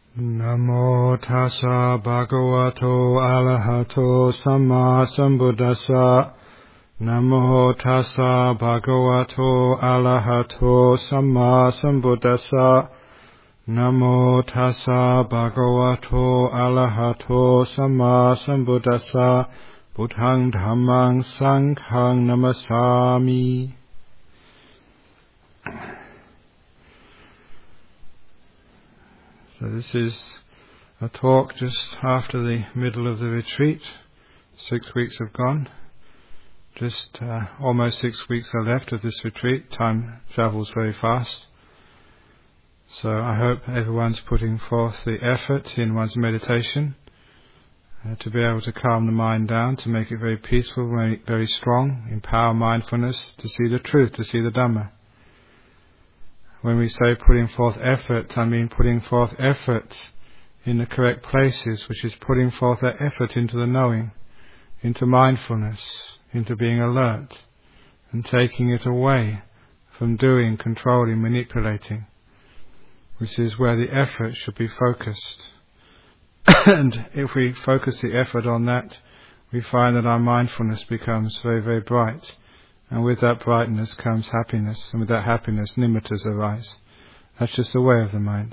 Namo tassa bhagavato arahato samma sambuddhassa. Namo tassa bhagavato arahato samma sambuddhassa. Namo tassa bhagavato arahato samma sambuddhassa. Buddhang dhammang sanghang namasami. So this is a talk just after the middle of the retreat. 6 weeks have gone. Just almost 6 weeks are left of this retreat. Time travels very fast. So I hope everyone's putting forth the effort in one's meditation to be able to calm the mind down, to make it very peaceful, very, very strong, empower mindfulness, to see the truth, to see the Dhamma. When we say putting forth effort, I mean putting forth effort in the correct places, which is putting forth that effort into the knowing, into mindfulness, into being alert, and taking it away from doing, controlling, manipulating, which is where the effort should be focused. And if we focus the effort on that, we find that our mindfulness becomes very, very bright. And with that brightness comes happiness, and with that happiness nimittas arise. That's just the way of the mind.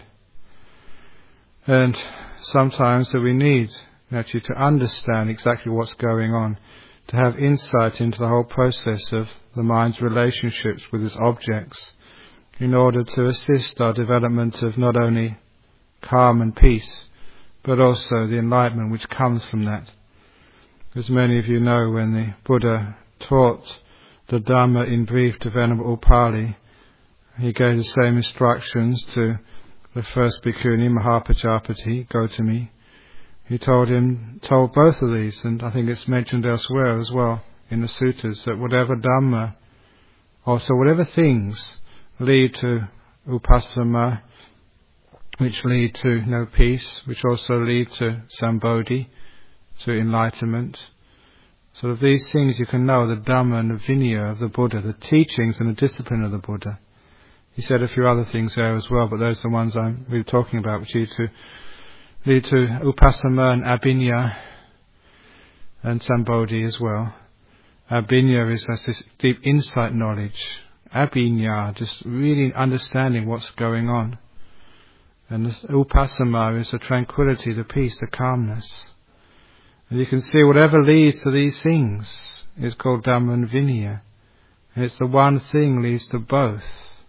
And sometimes that we need actually to understand exactly what's going on, to have insight into the whole process of the mind's relationships with its objects, in order to assist our development of not only calm and peace, but also the enlightenment which comes from that. As many of you know, when the Buddha taught the Dhamma in brief to Venerable Upali, he gave the same instructions to the first bhikkhuni, Mahapajapati, Gautami. He told both of these, and I think it's mentioned elsewhere as well in the suttas, that whatever Dhamma, also whatever things lead to upasama, which lead to peace, which also lead to sambodhi, to enlightenment. So of these things you can know the Dhamma and the Vinaya of the Buddha, the teachings and the discipline of the Buddha. He said a few other things there as well, but those are the ones I'm really talking about, which lead to upasama and abhinya and sambodhi as well. Abhinya is this deep insight knowledge. Abhinya, just really understanding what's going on. And this upasama is the tranquility, the peace, the calmness. And you can see whatever leads to these things is called Dhamma and Vinaya. And it's the one thing leads to both.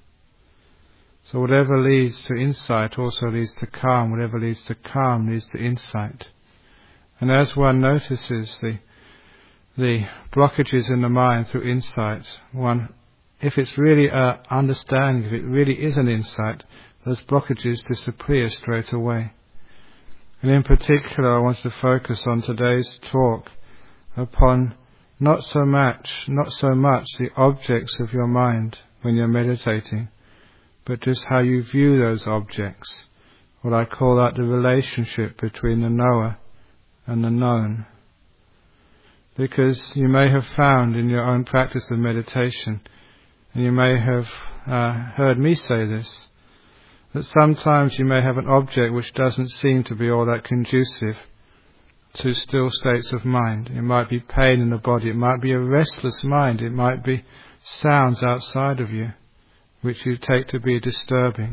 So whatever leads to insight also leads to calm. Whatever leads to calm leads to insight. And as one notices the blockages in the mind through insight, if it's really an understanding, if it really is an insight, those blockages disappear straight away. And in particular, I want to focus on today's talk upon not so much the objects of your mind when you're meditating, but just how you view those objects. What I call that the relationship between the knower and the known. Because you may have found in your own practice of meditation, and you may have heard me say this, that sometimes you may have an object which doesn't seem to be all that conducive to still states of mind. It might be pain in the body, it might be a restless mind, it might be sounds outside of you which you take to be disturbing.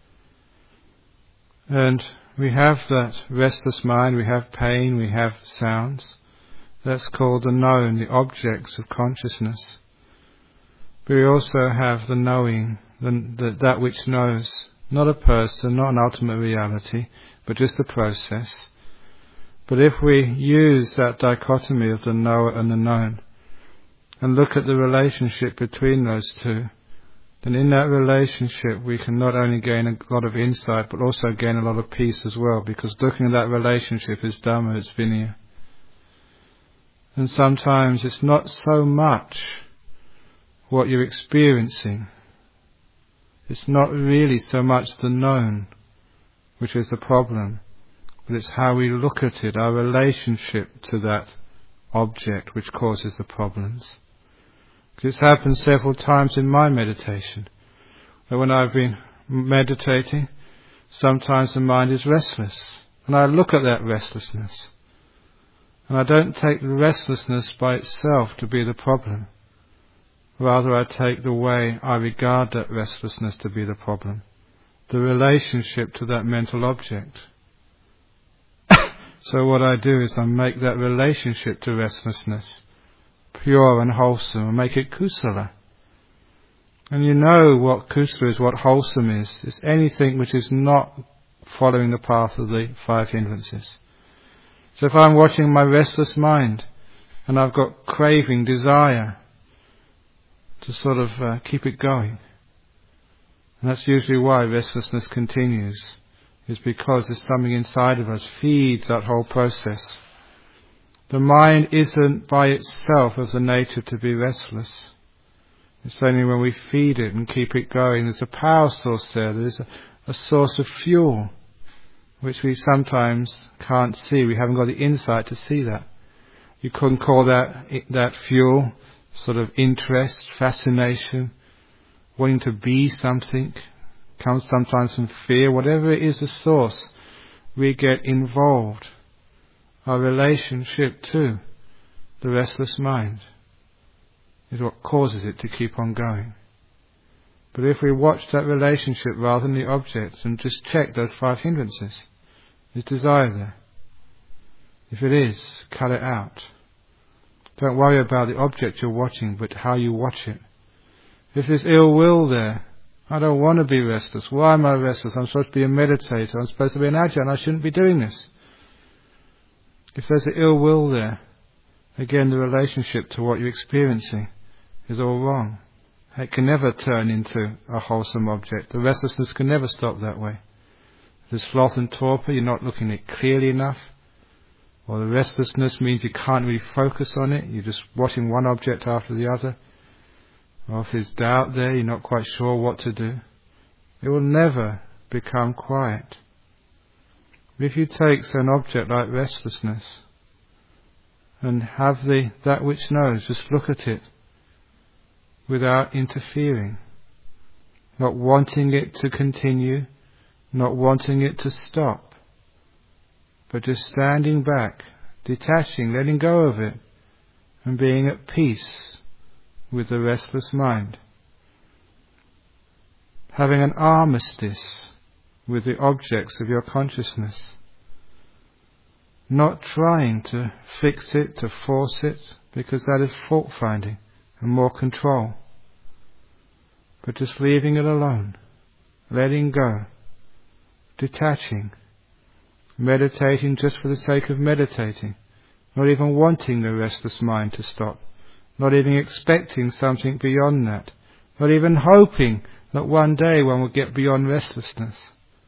And we have that restless mind, we have pain, we have sounds. That's called the known, the objects of consciousness. But we also have the knowing, that which knows. Not a person, not an ultimate reality, but just the process. But if we use that dichotomy of the knower and the known, and look at the relationship between those two, then in that relationship we can not only gain a lot of insight, but also gain a lot of peace as well, because looking at that relationship is Dhamma, it's Vinaya. And sometimes it's not so much what you're experiencing, it's not really so much the known, which is the problem, but it's how we look at it, our relationship to that object which causes the problems. Because it's happened several times in my meditation, that when I've been meditating, sometimes the mind is restless, and I look at that restlessness. And I don't take the restlessness by itself to be the problem. Rather, I take the way I regard that restlessness to be the problem, the relationship to that mental object. So what I do is I make that relationship to restlessness pure and wholesome, and make it kusala. And you know what kusala is, what wholesome is. It's anything which is not following the path of the 5 hindrances. So if I'm watching my restless mind, and I've got craving, desire, to sort of keep it going, and that's usually why restlessness continues, is because there's something inside of us feeds that whole process. The mind isn't by itself of the nature to be restless. It's only when we feed it and keep it going. There's a power source there. There's a source of fuel, which we sometimes can't see. We haven't got the insight to see that. You couldn't call that fuel sort of interest, fascination, wanting to be something. Comes sometimes from fear. Whatever it is the source, we get involved. Our relationship to the restless mind is what causes it to keep on going. But if we watch that relationship rather than the objects and just check those 5 hindrances, is desire there? If it is, cut it out. Don't worry about the object you're watching, but how you watch it. If there's ill will there, I don't want to be restless. Why am I restless? I'm supposed to be a meditator. I'm supposed to be an ajahn. I shouldn't be doing this. If there's an ill will there, again the relationship to what you're experiencing is all wrong. It can never turn into a wholesome object. The restlessness can never stop that way. If there's sloth and torpor, you're not looking at it clearly enough. Or the restlessness means you can't really focus on it. You're just watching one object after the other. Or if there's doubt there, you're not quite sure what to do. It will never become quiet. If you take an object like restlessness and have that which knows, just look at it without interfering, not wanting it to continue, not wanting it to stop, but just standing back, detaching, letting go of it, and being at peace with the restless mind. Having an armistice with the objects of your consciousness. Not trying to fix it, to force it, because that is fault finding and more control. But just leaving it alone, letting go, detaching, meditating just for the sake of meditating, not even wanting the restless mind to stop, not even expecting something beyond that, not even hoping that one day one will get beyond restlessness.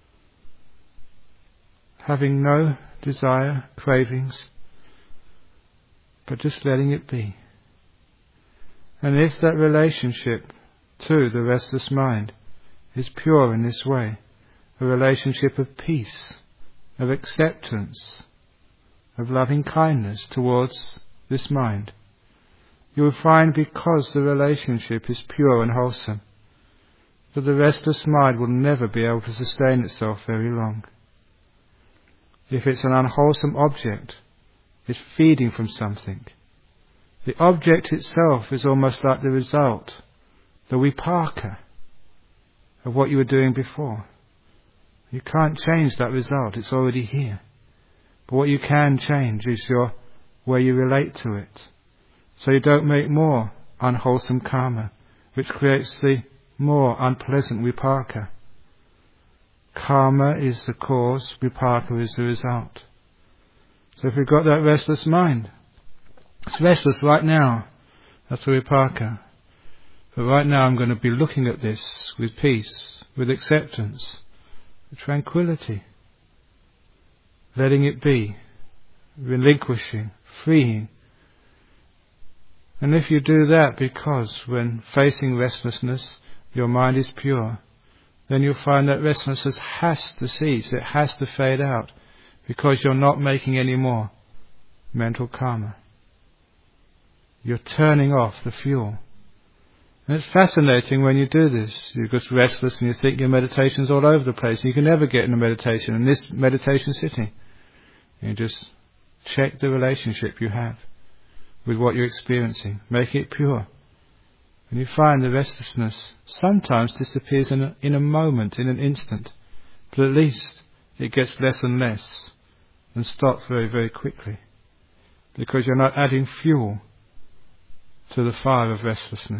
Having no desire, cravings, but just letting it be. And if that relationship to the restless mind is pure in this way, a relationship of peace, of acceptance, of loving kindness towards this mind, you will find, because the relationship is pure and wholesome, that the restless mind will never be able to sustain itself very long. If it's an unwholesome object, it's feeding from something. The object itself is almost like the result, the vipaka, of what you were doing before. You can't change that result, it's already here. But what you can change is your way you relate to it. So you don't make more unwholesome karma, which creates the more unpleasant vipaka. Karma is the cause, vipaka is the result. So if we've got that restless mind, it's restless right now, that's the vipaka. But right now I'm going to be looking at this with peace, with acceptance, with tranquility, letting it be, relinquishing, freeing. And if you do that, because when facing restlessness, your mind is pure, then you'll find that restlessness has to cease, it has to fade out, because you're not making any more mental karma. You're turning off the fuel. And it's fascinating when you do this. You're just restless and you think your meditation's all over the place. You can never get in a meditation, in this meditation sitting. You just check the relationship you have with what you're experiencing. Make it pure. And you find the restlessness sometimes disappears in a moment, in an instant. But at least it gets less and less and stops very, very quickly. Because you're not adding fuel to the fire of restlessness.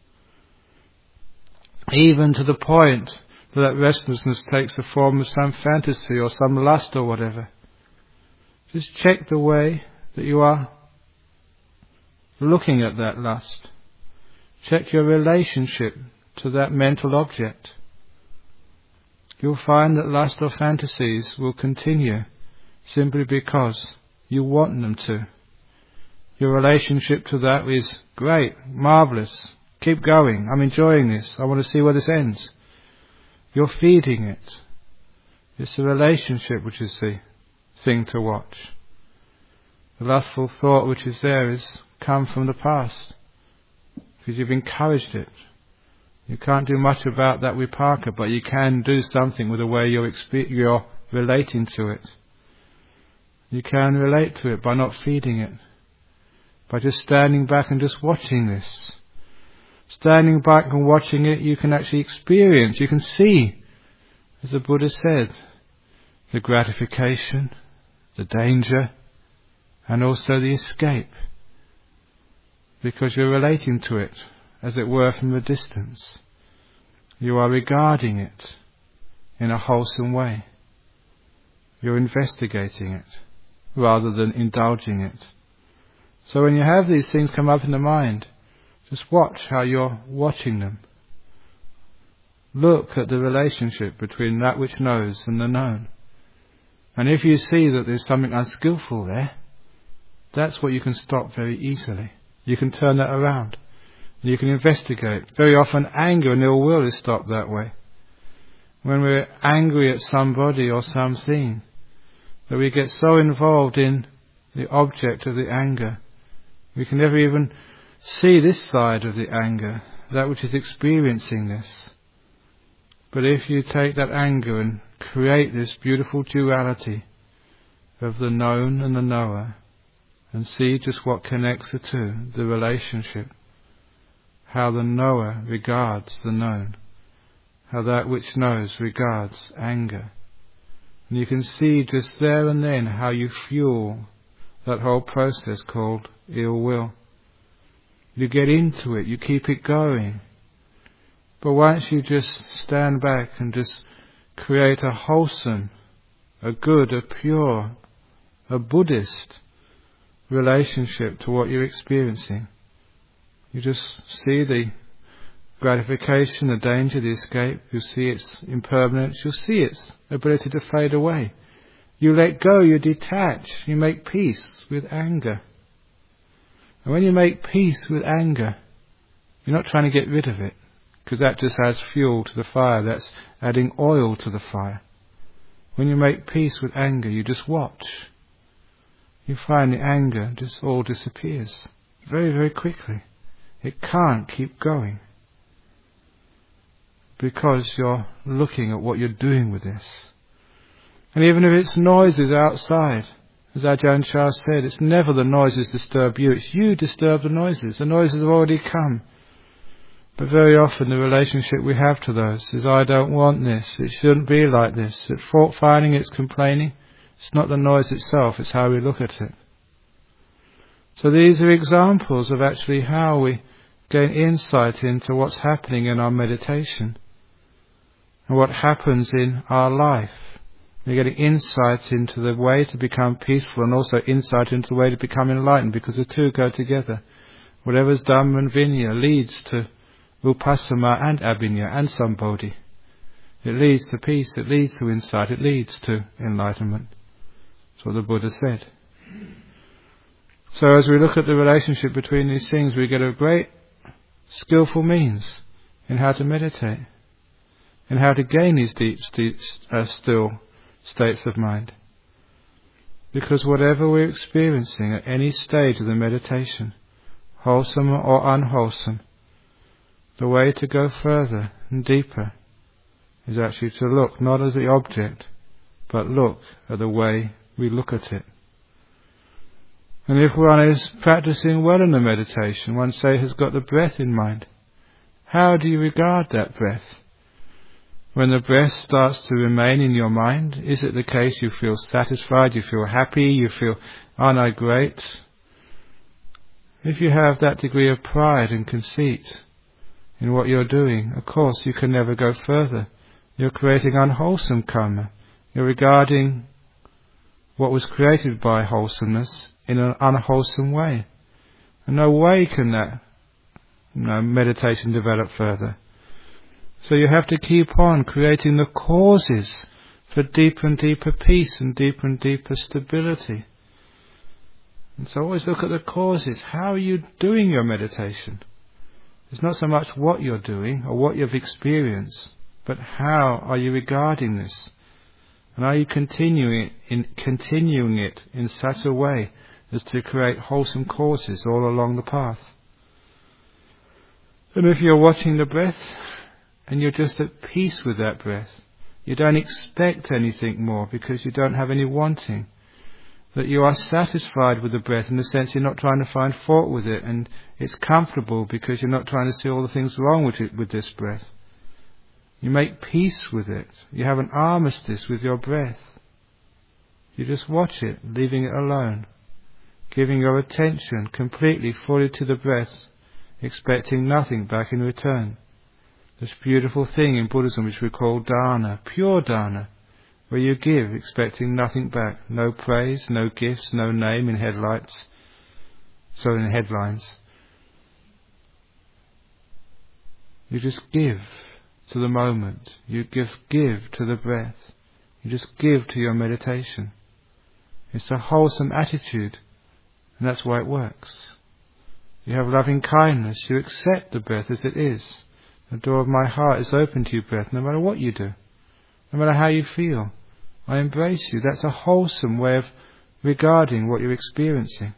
Even to the point that restlessness takes the form of some fantasy or some lust or whatever. Just check the way that you are looking at that lust. Check your relationship to that mental object. You'll find that lust or fantasies will continue simply because you want them to. Your relationship to that is great, marvellous, keep going, I'm enjoying this, I want to see where this ends. You're feeding it. It's the relationship which is the thing to watch. The lustful thought which is there is come from the past, because you've encouraged it. You can't do much about that vipaka, but you can do something with the way you're relating to it. You can relate to it by not feeding it, by just standing back and just watching this. Standing back and watching it, you can actually experience, you can see, as the Buddha said, the gratification, the danger, and also the escape. Because you're relating to it, as it were, from a distance. You are regarding it in a wholesome way. You're investigating it, rather than indulging it. So when you have these things come up in the mind, just watch how you're watching them. Look at the relationship between that which knows and the known. And if you see that there's something unskillful there, that's what you can stop very easily. You can turn that around. You can investigate. Very often anger and ill will is stopped that way. When we're angry at somebody or something, that we get so involved in the object of the anger, we can never even see this side of the anger, that which is experiencing this. But if you take that anger and create this beautiful duality of the known and the knower, and see just what connects the two, the relationship, how the knower regards the known, how that which knows regards anger. And you can see just there and then how you fuel that whole process called ill will. You get into it, you keep it going. But once you just stand back and just create a wholesome, a good, a pure, a Buddhist relationship to what you're experiencing, you just see the gratification, the danger, the escape, you see its impermanence, you'll see its ability to fade away. You let go, you detach, you make peace with anger. And when you make peace with anger, you're not trying to get rid of it, because that just adds fuel to the fire, that's adding oil to the fire. When you make peace with anger, you just watch. You find the anger just all disappears very, very quickly. It can't keep going, because you're looking at what you're doing with this. And even if it's noises outside, as Ajahn Chah said, it's never the noises disturb you, it's you disturb the noises. The noises have already come. But very often the relationship we have to those is, I don't want this, it shouldn't be like this. It's fault finding, it's complaining. It's not the noise itself, it's how we look at it. So these are examples of actually how we gain insight into what's happening in our meditation and what happens in our life. We're getting insight into the way to become peaceful and also insight into the way to become enlightened, because the two go together. Whatever's Dhamma and Vinaya leads to Vipassana and Abhinya and Sambodhi. It leads to peace, it leads to insight, it leads to enlightenment. That's what the Buddha said. So as we look at the relationship between these things, we get a great skillful means in how to meditate, in how to gain these deep, still states of mind. Because whatever we're experiencing at any stage of the meditation, wholesome or unwholesome, The way to go further and deeper is actually to look not as the object, but look at the way we look at it. And if one is practicing well in the meditation, one say has got the breath in mind, how do you regard that breath? When the breath starts to remain in your mind, is it the case you feel satisfied, you feel happy, you feel, aren't I great? If you have that degree of pride and conceit in what you're doing, of course you can never go further. You're creating unwholesome karma. You're regarding what was created by wholesomeness in an unwholesome way. And no way can that meditation develop further. So you have to keep on creating the causes for deeper and deeper peace and deeper stability. And so always look at the causes. How are you doing your meditation? It's not so much what you're doing or what you've experienced, but how are you regarding this? And are you continuing it in such a way as to create wholesome causes all along the path? And if you're watching the breath and you're just at peace with that breath, you don't expect anything more because you don't have any wanting, that you are satisfied with the breath in the sense you're not trying to find fault with it, and it's comfortable because you're not trying to see all the things wrong with this breath. You make peace with it. You have an armistice with your breath. You just watch it, leaving it alone, giving your attention completely, fully to the breath, expecting nothing back in return. This beautiful thing in Buddhism which we call dana, pure dana, where you give expecting nothing back, no praise, no gifts, no name in headlines. You just give to the moment. You give to the breath. You just give to your meditation. It's a wholesome attitude, and that's why it works. You have loving kindness. You accept the breath as it is. The door of my heart is open to you, breath, no matter what you do, no matter how you feel. I embrace you. That's a wholesome way of regarding what you're experiencing.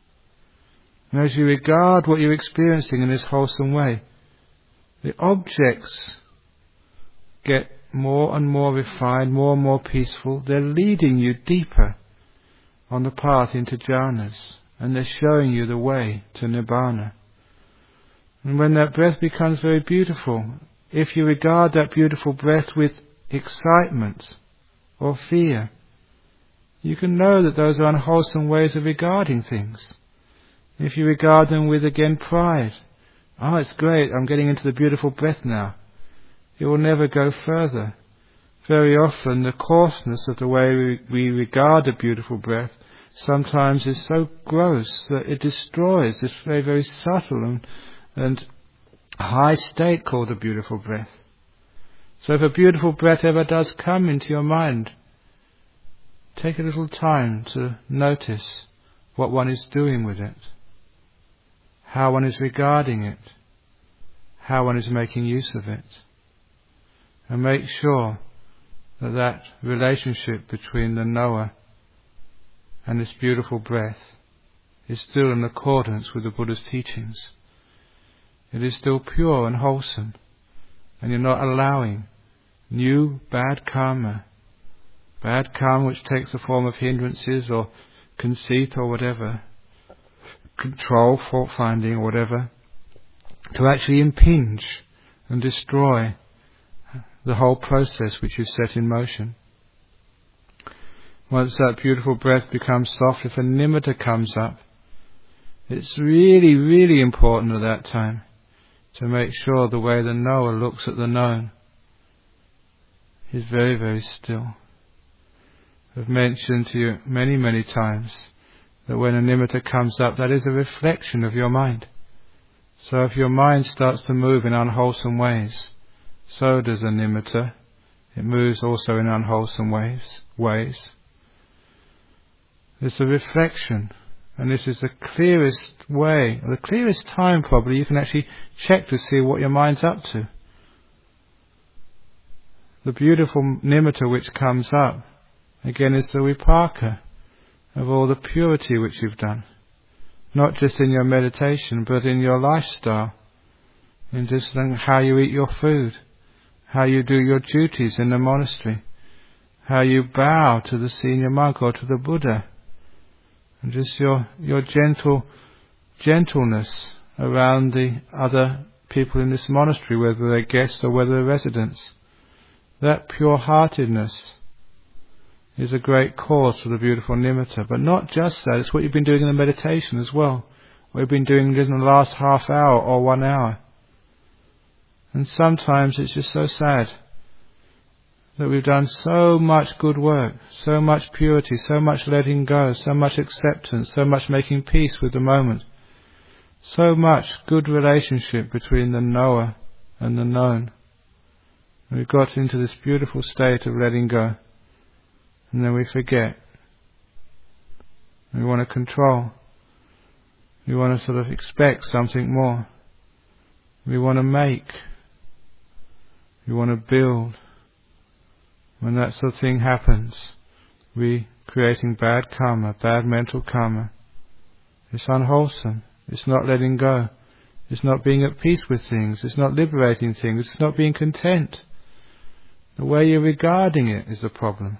And as you regard what you're experiencing in this wholesome way, the objects get more and more refined, more and more peaceful. They're leading you deeper on the path into jhanas, and they're showing you the way to nibbana. And when that breath becomes very beautiful, if you regard that beautiful breath with excitement or fear, you can know that those are unwholesome ways of regarding things. If you regard them with, again, pride, oh, it's great, I'm getting into the beautiful breath now, it will never go further. Very often the coarseness of the way we regard a beautiful breath sometimes is so gross that it destroys this very, very subtle and high state called a beautiful breath. So if a beautiful breath ever does come into your mind, take a little time to notice what one is doing with it, how one is regarding it, how one is making use of it, and make sure that relationship between the knower and this beautiful breath is still in accordance with the Buddha's teachings. It is still pure and wholesome, and you're not allowing new bad karma which takes the form of hindrances or conceit or whatever, control, fault finding or whatever, to actually impinge and destroy the whole process which you've set in motion. Once that beautiful breath becomes soft, if a nimitta comes up, it's really, really important at that time to make sure the way the knower looks at the known is very, very still. I've mentioned to you many, many times that when a nimitta comes up, that is a reflection of your mind. So if your mind starts to move in unwholesome ways, so does a nimitta. It moves also in unwholesome ways. It's a reflection. And this is the clearest way, or the clearest time probably, you can actually check to see what your mind's up to. The beautiful nimitta which comes up, again, is the vipaka of all the purity which you've done. Not just in your meditation, but in your lifestyle, in just how you eat your food, how you do your duties in the monastery, how you bow to the senior monk or to the Buddha, and just your gentleness around the other people in this monastery, whether they're guests or whether they're residents. That pure-heartedness is a great cause for the beautiful nimitta. But not just that, it's what you've been doing in the meditation as well. What you've been doing in the last half hour or 1 hour. And sometimes it's just so sad that we've done so much good work, so much purity, so much letting go, so much acceptance, so much making peace with the moment, so much good relationship between the knower and the known. And we've got into this beautiful state of letting go, and then we forget. We want to control. We want to sort of expect something more. We want to make. We want to build. When that sort of thing happens, we're creating bad karma, bad mental karma. It's unwholesome. It's not letting go. It's not being at peace with things. It's not liberating things. It's not being content. The way you're regarding it is the problem.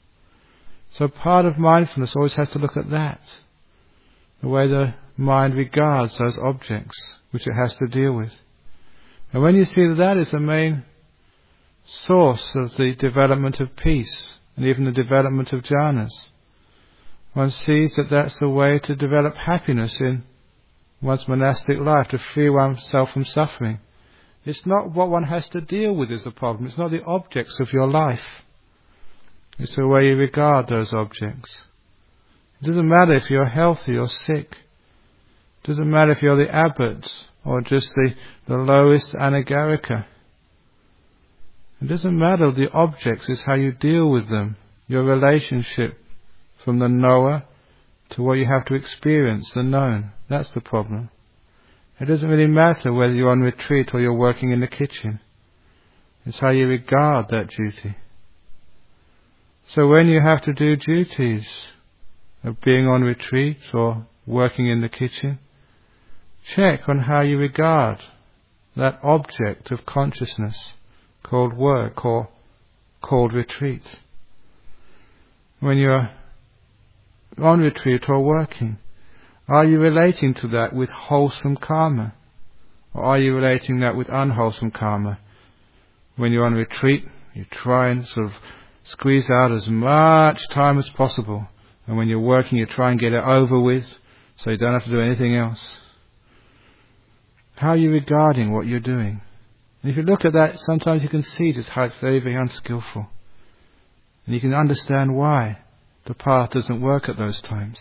So part of mindfulness always has to look at that. The way the mind regards those objects which it has to deal with. And when you see that that is the main source of the development of peace and even the development of jhanas, one sees that that's the way to develop happiness in one's monastic life, to free oneself from suffering. It's not what one has to deal with is the problem. It's not the objects of your life. It's the way you regard those objects. It doesn't matter if you're healthy or sick. It doesn't matter if you're the abbot or just the lowest anagarika. It doesn't matter the objects, it's how you deal with them. Your relationship from the knower to what you have to experience, the known. That's the problem. It doesn't really matter whether you're on retreat or you're working in the kitchen. It's how you regard that duty. So when you have to do duties of being on retreat or working in the kitchen, check on how you regard that object of consciousness called work or called retreat. When you're on retreat or working, are you relating to that with wholesome karma? Or are you relating that with unwholesome karma? When you're on retreat, you try and sort of squeeze out as much time as possible. And when you're working, you try and get it over with so you don't have to do anything else. How are you regarding what you're doing? And if you look at that, sometimes you can see just how it's very, very unskillful. And you can understand why the path doesn't work at those times.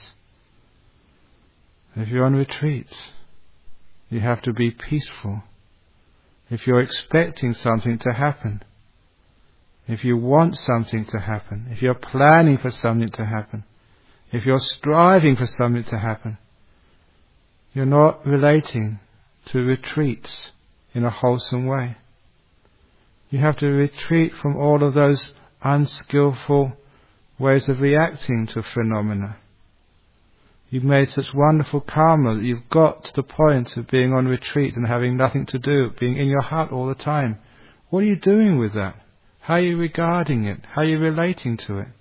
If you're on retreat, you have to be peaceful. If you're expecting something to happen, if you want something to happen, if you're planning for something to happen, if you're striving for something to happen, you're not relating to retreats in a wholesome way. You have to retreat from all of those unskillful ways of reacting to phenomena. You've made such wonderful karma that you've got to the point of being on retreat and having nothing to do, being in your hut all the time. What are you doing with that? How are you regarding it? How are you relating to it?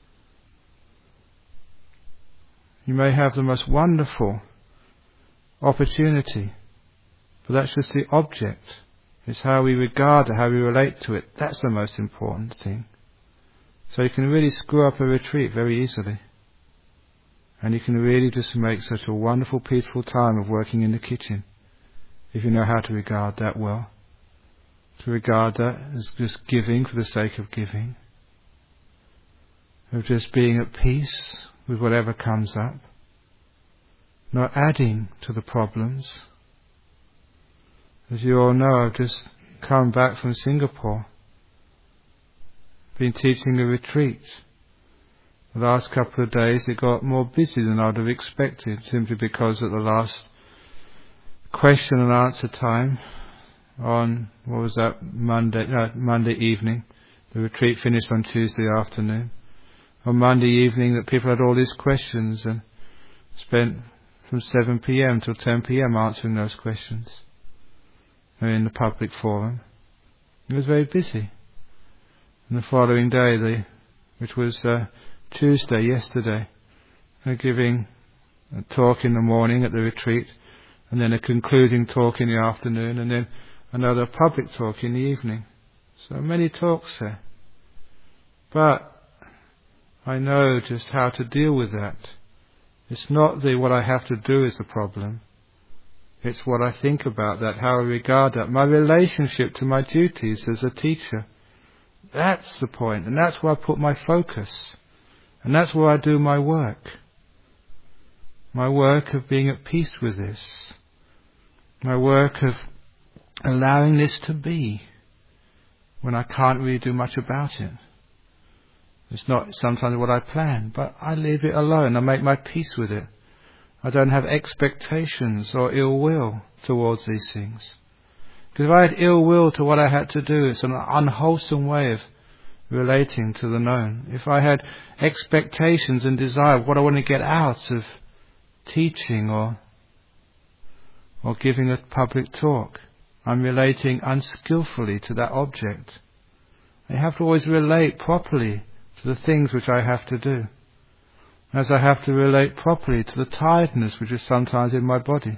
You may have the most wonderful opportunity, but that's just the object. It's how we regard it, how we relate to it. That's the most important thing. So you can really screw up a retreat very easily. And you can really just make such a wonderful, peaceful time of working in the kitchen, if you know how to regard that well. To regard that as just giving for the sake of giving. Of just being at peace with whatever comes up. Not adding to the problems. As you all know, I've just come back from Singapore. Been teaching a retreat. The last couple of days it got more busy than I would have expected, simply because at the last question and answer time on, Monday evening. The retreat finished on Tuesday afternoon. On Monday evening that people had all these questions and spent from 7 p.m. till 10 p.m. answering those questions. in the public forum. He was very busy. And the following day, which was Tuesday, yesterday, giving a talk in the morning at the retreat, and then a concluding talk in the afternoon, and then another public talk in the evening. So many talks there. But I know just how to deal with that. It's not what I have to do is the problem. It's what I think about that, how I regard that, my relationship to my duties as a teacher. That's the point, and that's where I put my focus. And that's where I do my work. My work of being at peace with this. My work of allowing this to be when I can't really do much about it. It's not sometimes what I plan, but I leave it alone. I make my peace with it. I don't have expectations or ill will towards these things. Because if I had ill will to what I had to do, it's an unwholesome way of relating to the known. If I had expectations and desire of what I want to get out of teaching or giving a public talk, I'm relating unskillfully to that object. I have to always relate properly to the things which I have to do, as I have to relate properly to the tiredness which is sometimes in my body.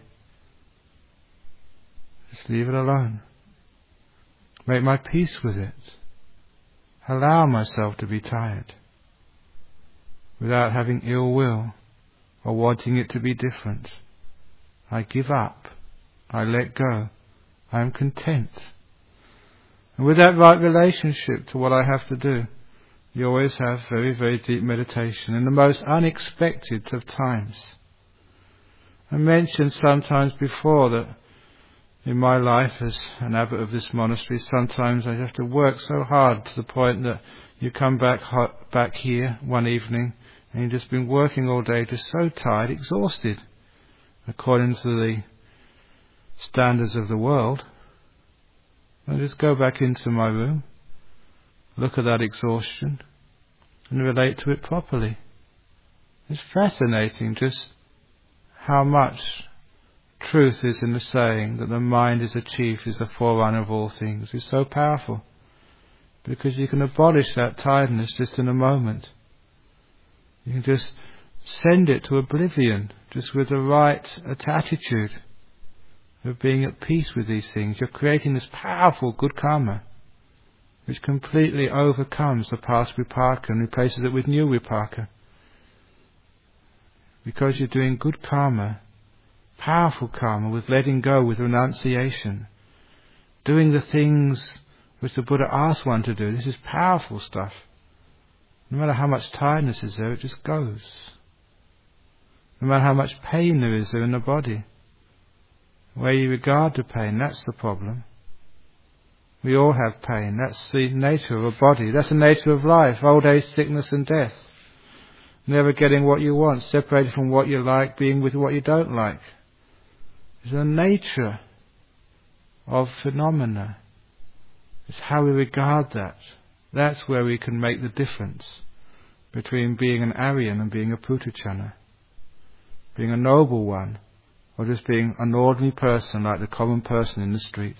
Just leave it alone. Make my peace with it. Allow myself to be tired without having ill will or wanting it to be different. I give up. I let go. I am content. And with that right relationship to what I have to do, you always have very, very deep meditation in the most unexpected of times. I mentioned sometimes before that in my life as an abbot of this monastery, sometimes I have to work so hard to the point that you come back here one evening and you've just been working all day, just so tired, exhausted, according to the standards of the world. I just go back into my room, look at that exhaustion, and relate to it properly. It's fascinating just how much truth is in the saying that the mind is a chief, is the forerunner of all things. It's so powerful, because you can abolish that tiredness just in a moment. You can just send it to oblivion, just with the right attitude of being at peace with these things. You're creating this powerful good karma, which completely overcomes the past vipaka and replaces it with new vipaka. Because you're doing good karma, powerful karma, with letting go, with renunciation, doing the things which the Buddha asked one to do. This is powerful stuff. No matter how much tiredness is there, it just goes. No matter how much pain there is there in the body, where you regard the pain, that's the problem. We all have pain. That's the nature of a body. That's the nature of life. Old age, sickness and death. Never getting what you want, separated from what you like, being with what you don't like. It's the nature of phenomena. It's how we regard that. That's where we can make the difference between being an Aryan and being a Puthujjana. Being a noble one, or just being an ordinary person like the common person in the street.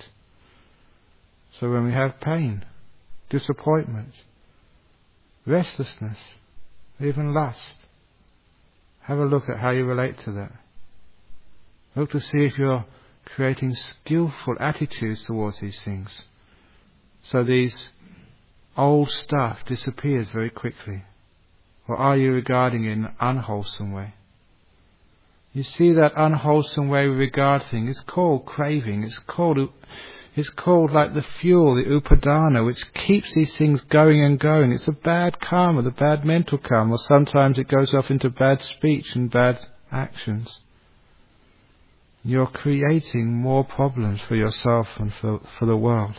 So when we have pain, disappointment, restlessness, even lust, have a look at how you relate to that. Look to see if you're creating skillful attitudes towards these things, so these old stuff disappears very quickly. Or are you regarding it in an unwholesome way? You see, that unwholesome way we regard things is called craving. It's called like the fuel, the upadana, which keeps these things going and going. It's a bad karma, the bad mental karma. Or sometimes it goes off into bad speech and bad actions. You're creating more problems for yourself and for the world.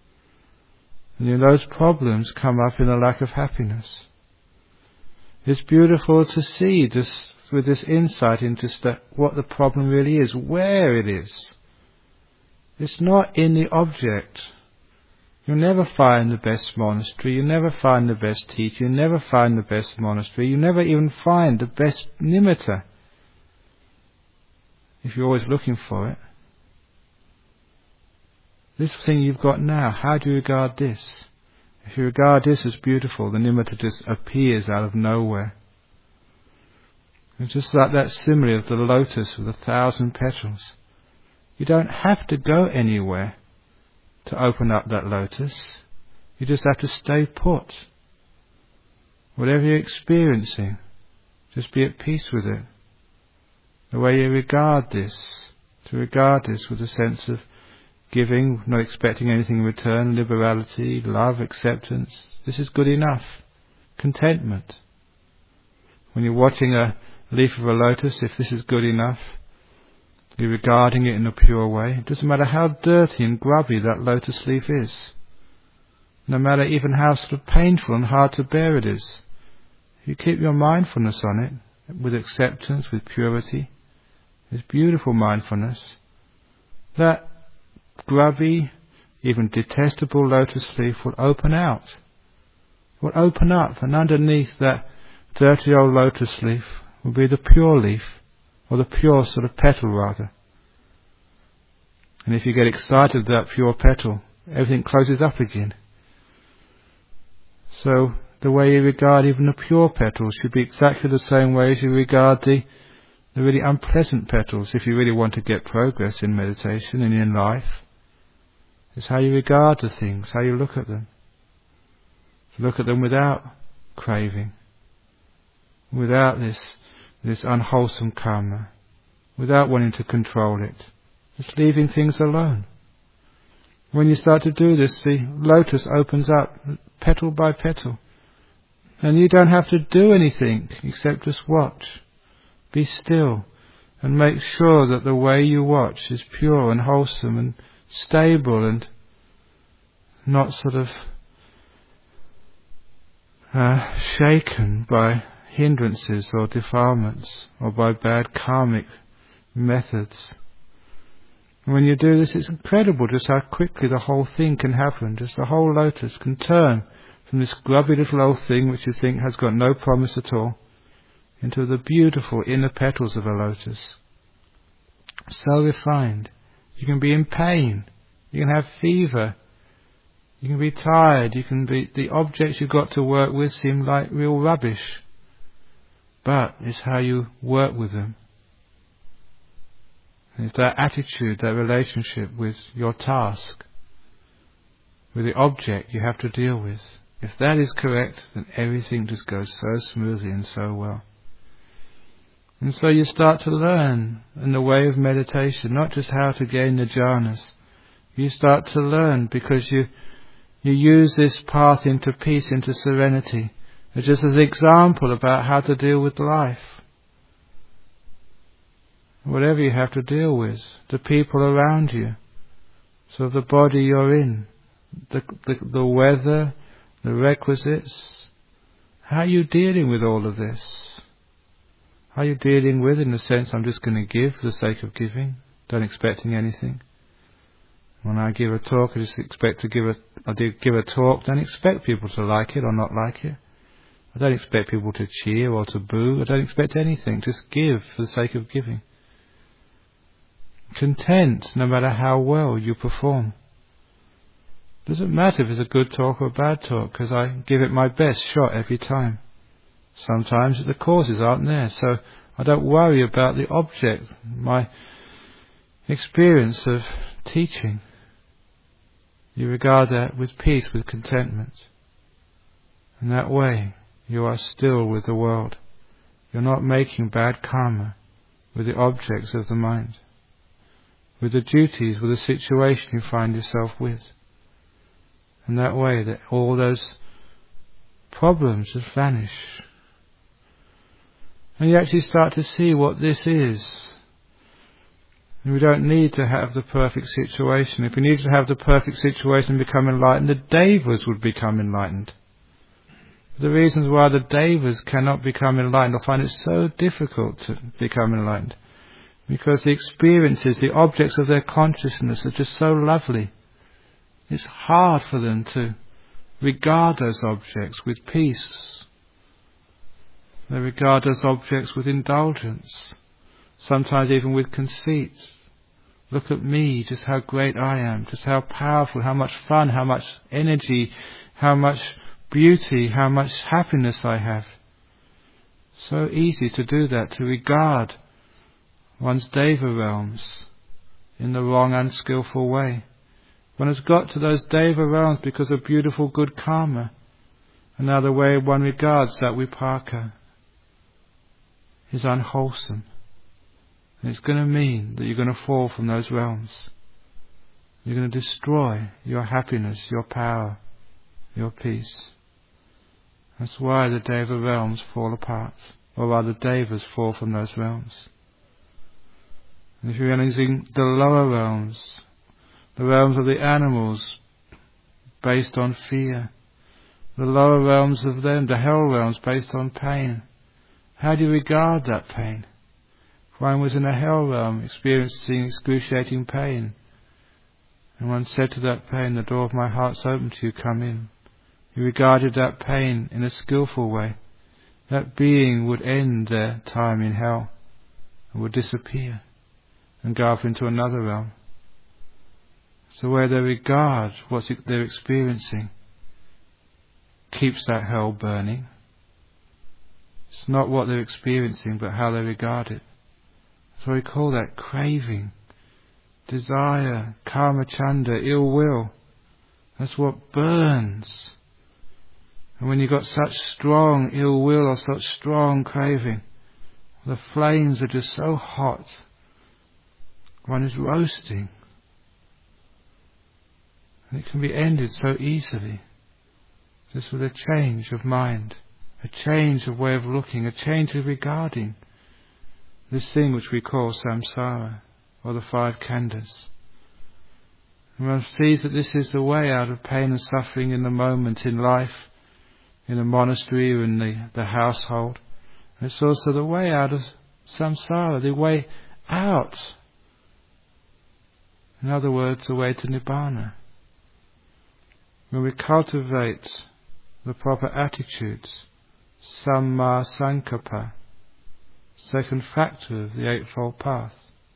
And those problems come up in a lack of happiness. It's beautiful to see just with this insight into what the problem really is, where it is. It's not in the object. You'll never find the best monastery, you'll never find the best teacher, you'll never find the best monastery, you'll never even find the best nimitta if you're always looking for it. This thing you've got now, how do you regard this? If you regard this as beautiful, the nimitta just appears out of nowhere. It's just like that simile of the lotus with 1,000 petals. You don't have to go anywhere to open up that lotus. You just have to stay put. Whatever you're experiencing, just be at peace with it. The way you regard this, to regard this with a sense of giving, not expecting anything in return, liberality, love, acceptance. This is good enough. Contentment. When you're watching a leaf of a lotus, if this is good enough, you're regarding it in a pure way. It doesn't matter how dirty and grubby that lotus leaf is. No matter even how sort of painful and hard to bear it is. If you keep your mindfulness on it, with acceptance, with purity, this beautiful mindfulness, that grubby, even detestable lotus leaf will open out. Will open up, and underneath that dirty old lotus leaf will be the pure leaf, or the pure sort of petal rather. And if you get excited with that pure petal, everything closes up again. So the way you regard even the pure petals should be exactly the same way as you regard the really unpleasant petals, if you really want to get progress in meditation and in life. It's how you regard the things, how you look at them. Look at them without craving, without this unwholesome karma, without wanting to control it, just leaving things alone. When you start to do this, the lotus opens up petal by petal, and you don't have to do anything except just watch. Be still and make sure that the way you watch is pure and wholesome and stable and not sort of shaken by hindrances or defilements or by bad karmic methods. When you do this, it's incredible just how quickly the whole thing can happen. Just the whole lotus can turn from this grubby little old thing which you think has got no promise at all into the beautiful inner petals of a lotus. So refined. You can be in pain. You can have fever. You can be tired. The objects you've got to work with seem like real rubbish. But it's how you work with them. It's that attitude, that relationship with your task, with the object you have to deal with. If that is correct, then everything just goes so smoothly and so well. And so you start to learn in the way of meditation, not just how to gain the jhanas. You start to learn because you use this path into peace, into serenity, just as an example about how to deal with life. Whatever you have to deal with, the people around you, so the body you're in, the weather, the requisites. How are you dealing with all of this? How are you dealing with, in the sense, I'm just going to give for the sake of giving, don't expecting anything. When I give a talk, I just expect to give a talk, don't expect people to like it or not like it. I don't expect people to cheer or to boo. I don't expect anything. Just give for the sake of giving. Content no matter how well you perform. Doesn't matter if it's a good talk or a bad talk, because I give it my best shot every time. Sometimes the causes aren't there, so I don't worry about the object, my experience of teaching. You regard that with peace, with contentment. In that way, you are still with the world. You're not making bad karma with the objects of the mind, with the duties, with the situation you find yourself with. In that way, that all those problems just vanish. And you actually start to see what this is. And we don't need to have the perfect situation. If we needed to have the perfect situation and become enlightened, the Devas would become enlightened. The reasons why the Devas cannot become enlightened, I find it so difficult to become enlightened, because the experiences, the objects of their consciousness are just so lovely. It's hard for them to regard those objects with peace. They regard those objects with indulgence, sometimes even with conceit, Look at me, just how great I am, just how powerful, how much fun, how much energy, how much beauty, how much happiness I have. So easy to do that, to regard one's Deva realms in the wrong, unskillful way. One has got to those Deva realms because of beautiful good karma. And now the way one regards that vipaka is unwholesome. And it's going to mean that you're going to fall from those realms. You're going to destroy your happiness, your power, your peace. That's why the Deva realms fall apart, or rather Devas fall from those realms. And if you're using the lower realms, the realms of the animals based on fear, the lower realms of them, the hell realms based on pain, how do you regard that pain? If one was in a hell realm experiencing excruciating pain, and one said to that pain, the door of my heart's open to you, come in. You regarded that pain in a skillful way. That being would end their time in hell and would disappear and go off into another realm. So where they regard what they're experiencing keeps that hell burning. It's not what they're experiencing, but how they regard it. So we call that craving, desire, karma chanda, ill will. That's what burns. And when you've got such strong ill will or such strong craving, the flames are just so hot, one is roasting. And it can be ended so easily, just with a change of mind, a change of way of looking, a change of regarding this thing which we call samsara, or the five khandhas. And one sees that this is the way out of pain and suffering in the moment, in life, in a monastery or in the household. And it's also the way out of samsara, the way out. In other words, the way to nibbana. When we cultivate the proper attitudes, samma sankappa, second factor of the Eightfold Path.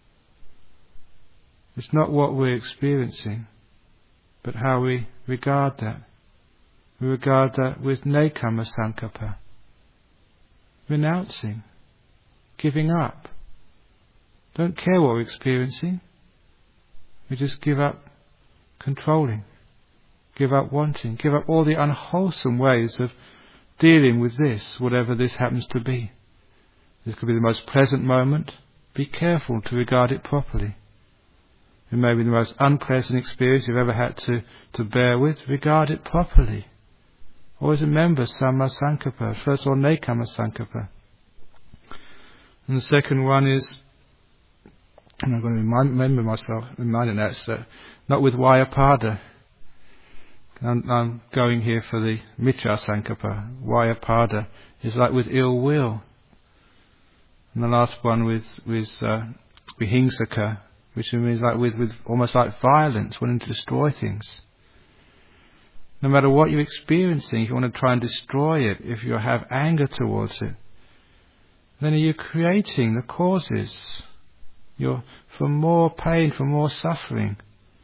It's not what we're experiencing, but how we regard that. We regard that with nekama sankappa, renouncing, giving up. Don't care what we're experiencing. We just give up controlling, give up wanting, give up all the unwholesome ways of dealing with this, whatever this happens to be. This could be the most pleasant moment. Be careful to regard it properly. It may be the most unpleasant experience you've ever had to bear with. Regard it properly. Always remember samma sankappa. First of all, nekama sankappa. And the second one is, and I'm going to remember myself, reminding that, not with vyapada. I'm going here for the mitra sankappa. Vyapada is like with ill will. And the last one with vihingsaka, which means like with almost like violence, wanting to destroy things. No matter what you're experiencing, if you want to try and destroy it, if you have anger towards it, then you're creating the causes. You're for more pain, for more suffering.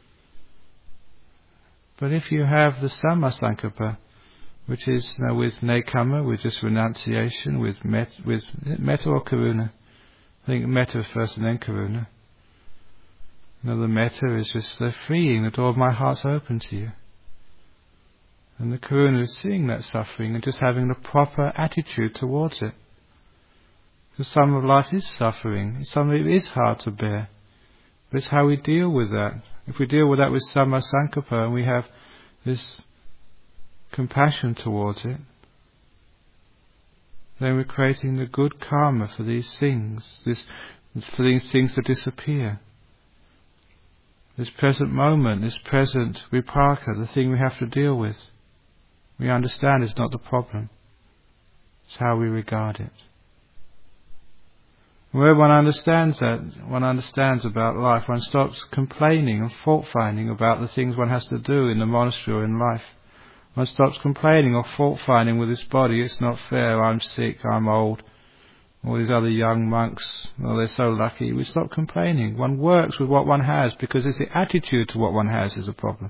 But if you have the samma sankappa, which is with nekama, with just renunciation, with metta or karuna. I think metta first and then karuna. The metta is just the freeing, the door of my heart's open to you. And the karuna is seeing that suffering and just having the proper attitude towards it. Because some of life is suffering, some of it is hard to bear. But it's how we deal with that. If we deal with that with samma sankappa and we have this compassion towards it, then we're creating the good karma for these things, for these things to disappear. This present moment, this present vipaka, the thing we have to deal with, we understand it's not the problem. It's how we regard it. Where one understands that, one understands about life, one stops complaining and fault-finding about the things one has to do in the monastery or in life. One stops complaining or fault-finding with this body. It's not fair, I'm sick, I'm old, All these other young monks, well, they're so lucky. We stop complaining. One works with what one has, because it's the attitude to what one has is a problem.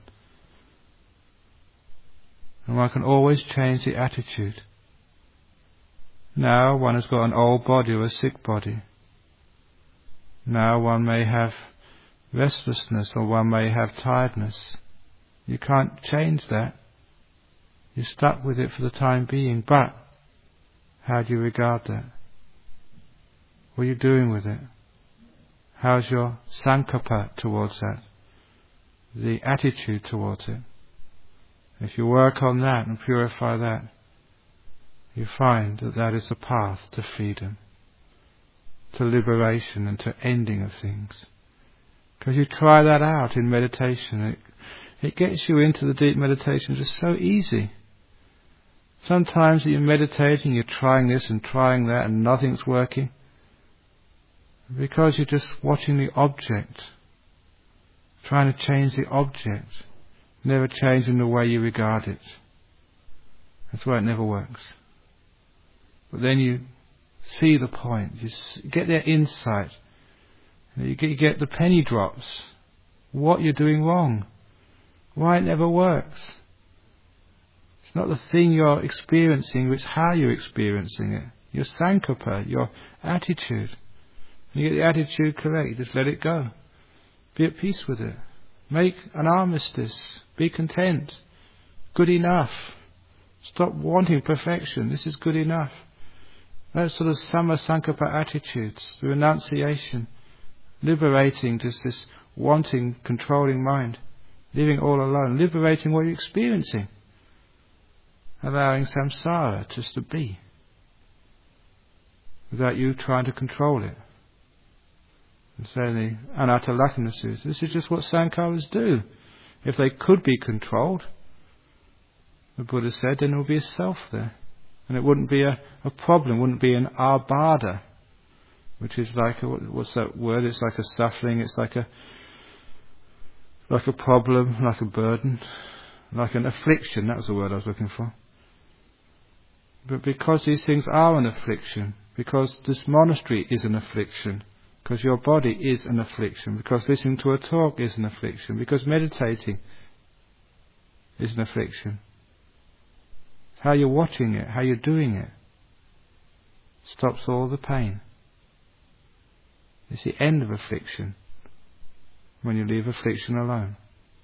And one can always change the attitude. Now one has got an old body or a sick body. Now one may have restlessness, or one may have tiredness. You can't change that. You're stuck with it for the time being. But how do you regard that? What are you doing with it? How's your sankappa towards that? The attitude towards it. If you work on that and purify that, you find that that is the path to freedom, to liberation and to ending of things. Because you try that out in meditation. It gets you into the deep meditation just so easy. Sometimes you're meditating, you're trying this and trying that and nothing's working. Because you're just watching the object, trying to change the object, never changing the way you regard it. That's why it never works. But then you see the point, you get their insight, you get the penny drops, what you're doing wrong, why it never works. It's not the thing you're experiencing, it's how you're experiencing it, your sankappa, your attitude. When you get the attitude correct, you just let it go. Be at peace with it. Make an armistice. Be content. Good enough. Stop wanting perfection. This is good enough. That sort of samma sankappa attitudes, the renunciation, liberating just this wanting, controlling mind, living all alone, liberating what you're experiencing, allowing samsara just to be, without you trying to control it. And so the Anatta Lakkhana Sutta, this is just what sankharas do. If they could be controlled, the Buddha said, then there would be a self there. And it wouldn't be a problem, wouldn't be an abhada, which is like what's that word? It's like a suffering, it's like a problem, like a burden, like an affliction. That was the word I was looking for. But because these things are an affliction, because this monastery is an affliction, because your body is an affliction, because listening to a talk is an affliction, because meditating is an affliction. How you're watching it, how you're doing it, stops all the pain. It's the end of affliction, when you leave affliction alone.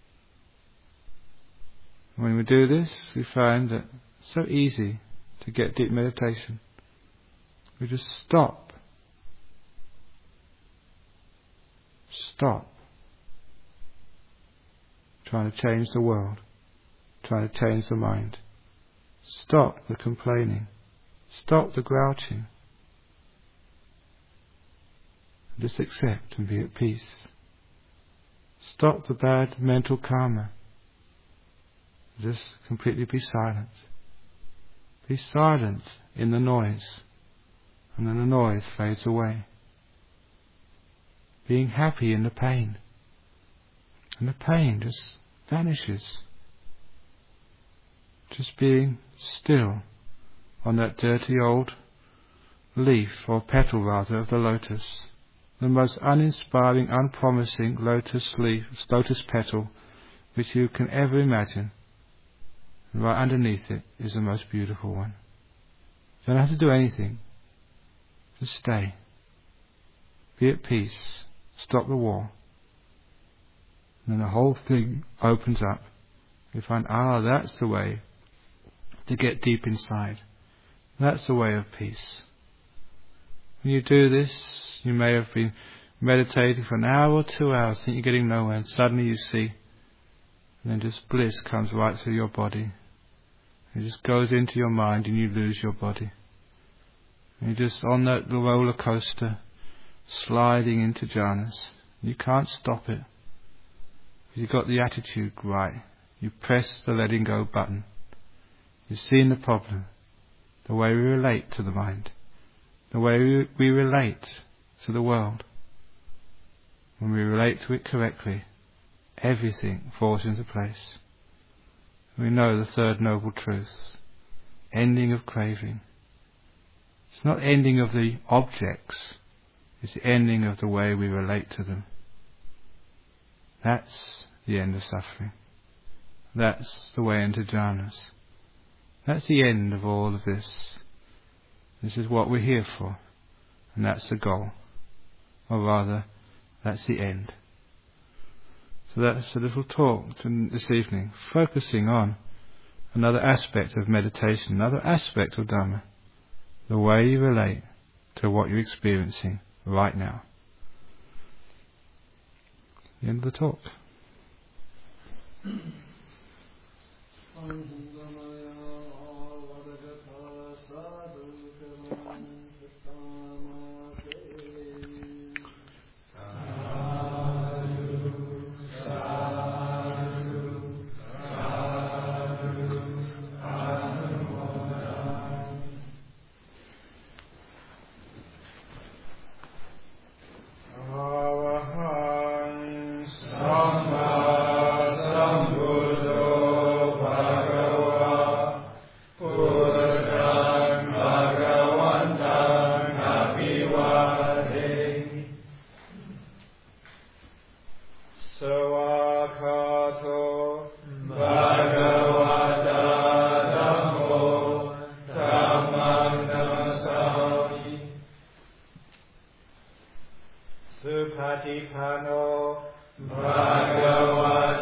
When we do this, we find that it's so easy to get deep meditation. We just stop. Stop trying to change the world, trying to change the mind. Stop the complaining. Stop the grouching. Just accept and be at peace. Stop the bad mental karma. Just completely be silent. Be silent in the noise, and then the noise fades away. Being happy in the pain, and the pain just vanishes. Just being still on that dirty old leaf, or petal rather, of the lotus, the most uninspiring, unpromising lotus leaf, lotus petal which you can ever imagine. And right underneath it is the most beautiful one. You don't have to do anything. Just stay. Be at peace. Stop the war. And then the whole thing opens up. You find, that's the way to get deep inside. That's the way of peace. When you do this, you may have been meditating for an hour or 2 hours, think you're getting nowhere, and suddenly you see, and then just bliss comes right through your body. It just goes into your mind and you lose your body. And you're just on that roller coaster, sliding into jhanas. You can't stop it. You've got the attitude right. You press the letting go button. You've seen the problem, the way we relate to the mind, the way we relate to the world. When we relate to it correctly, everything falls into place. We know the third noble truth, ending of craving. It's not ending of the objects, it's the ending of the way we relate to them. That's the end of suffering. That's the way into jhanas. That's the end of all of this. This is what we're here for, and that's the goal. Or rather, that's the end. So that's a little talk this evening, focusing on another aspect of meditation, another aspect of Dhamma, the way you relate to what you're experiencing right now. The end of the talk. Supatipanno Bhagavata